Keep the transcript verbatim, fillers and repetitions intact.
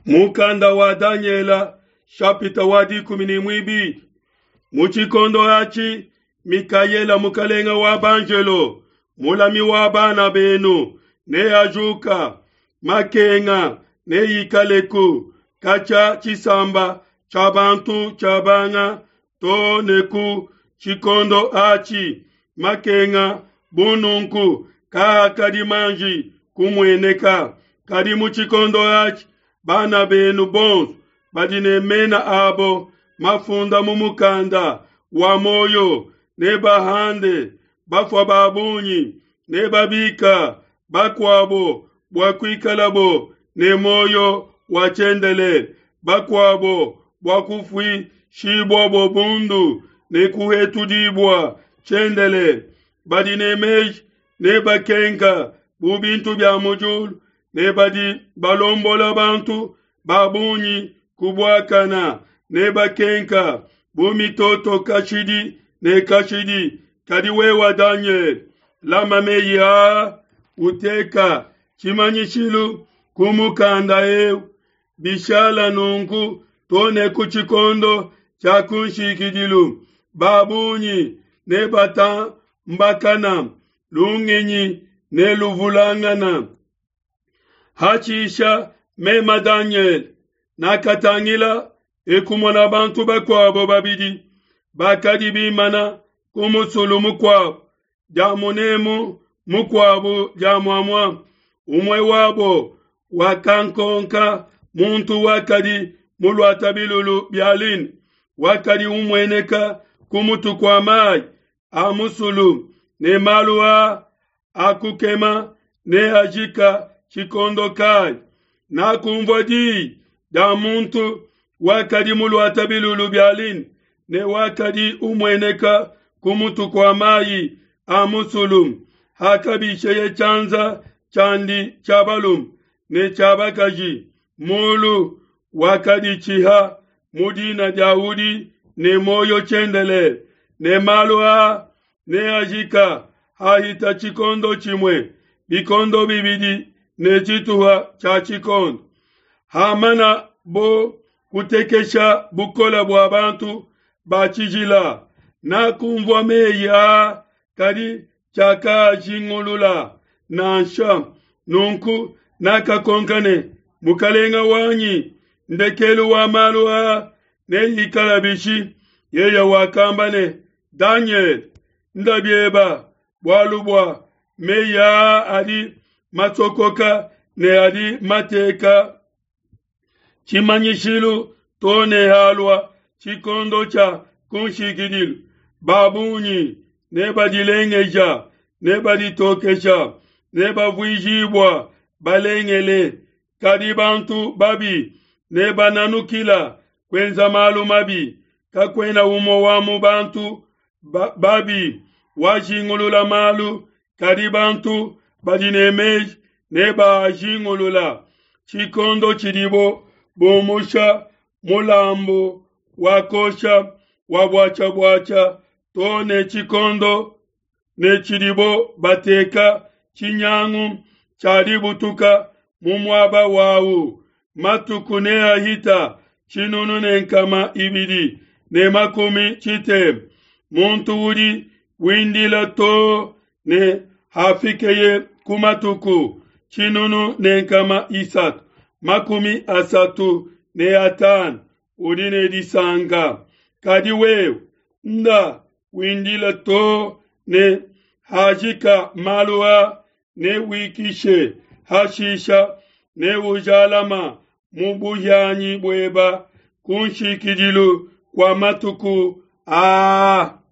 Mukanda wa Daniela chapita wadi kumini mwibi. Muchikondo hachi Mikaela mukalenga wa banjelo. Mulami wa bana benu. Ne ajuka. Makenga. Ne ikaleku. Kacha chisamba. Chabantu chabanga. To neku. Chikondo hachi. Makenga. Bununku. Ka kadimanji. Kumweneka. Kadimu chikondo hachi. Bana benu bons. Badine mena abo. Mafunda mumukanda. Wa moyo. Neba hande. Bafwa babunyi. Neba bika. Bakwabo. Bwakwikalabo. Ne moyo. Wachendele. Bakwabo. Bwakufwi. Shibobo bundu. Ne kuhetudibwa. Chendele. Badine mej. Neba kenka. Bubintu bya mujul. Neba di balombola bantu. Babunyi. Kubwakana. Neba kenka. Bumitoto kashidi. Ne kashidi. Kadiwewa Daniel. Lama meya. Uteka. Chimanyishilu. Kumukanda ew. Bishala nungu. Tone kuchikondo. Chakunshikidilu. Babunyi. Nebata. Mbakana. Lungenyi. Ne luvulangana. Hachisha. Mema Daniel. Nakatangila. Ekumona bantu bakwabo babidi. Bakadi bimana. Kumusulu mukwabo. Jamunemu. Mukwabo. Jamwamwa. Umwe wabo. Wakankonka. Muntu wakadi. Mulwatabilulu bialin. Wakadi umweneka. Kumutu kwa mai. Amusulu. Ne malua. Akukema. Ne ajika. Chikondo kai. Na kumvodi. Da muntu. Wakadi mulwatabilulu bialin. Ne wakadi umweneka. Kumutu kwa mai. Amusulum. Hakabisheye chanza. Chandi chabalum. Ne chabakaji. Mulu. Wakadi chiha. Mudina Daudi. Ne moyo chendele. Ne malua. Ne ajika. Hahita chikondo chimwe. Bikondo bibidi. Ne chituha cha chikondo. Hamana bo. Kutekesha bukola bwa bantu. Bachijila. Na kumvwa meya. Kadi chaka jingulula. Nansha. Nunku. Naka konkane. Mukalenga wanyi. Ndekelu wa malua. Ne ikalabishi. Yeya wakambane. Daniel. Ndabieba. Walubwa. Meya adi. Matokoka. Ne adi mateka. Chimanyishilu. Tone halwa. Chikondo cha. Kunshikidilu. Babunyi. Neba dilengeja. Neba ditokesha. Neba vwijibwa. Balengele. Kadibantu babi. Neba nanukila. Kwenza malu mabi. Kakwena umo wamu bantu. Ba, babi. Wajingulula malu. Kadibantu. Badinemej. Neba ajingulula. Chikondo chidibo. Bomusha. Mulambo. Wakosha. Wabwacha bwacha. Tone chikondo. Ne chidibo. Bateka. Chinyangu. Chadibutuka. Mumwaba wawu. Matuku ne ahita. Chinunu nenkama ibidi. Ne makumi chitem. Muntu udi. Windila to. Ne hafikeye kumatuku. Chinunu nenkama isat. Makumi asatu. Ne atan. Udine disanga. Kadiwew. Nda. Windila to. Ne hajika malua. Ne wikishe. Hashisha. Ne ujalama. Mubuyanyi bweba. Kunshikidilu. Kwa matuku. Ah.